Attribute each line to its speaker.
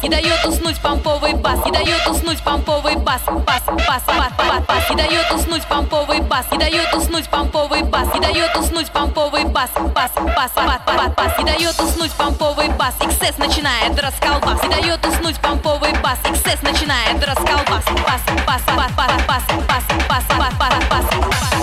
Speaker 1: не дает уснуть помповый бас, не дает уснуть помповый бас, бас, бас, бас, бас, бас, не дает уснуть помповый бас, не дает уснуть помповый бас, не дает уснуть помповый бас, бас, бас, бас, бас, бас, не дает уснуть помповый бас, XS начинает расколбас, не дает уснуть помповый бас, XS начинает расколбас, бас, бас, бас, бас, бас, бас, бас, бас, бас, бас.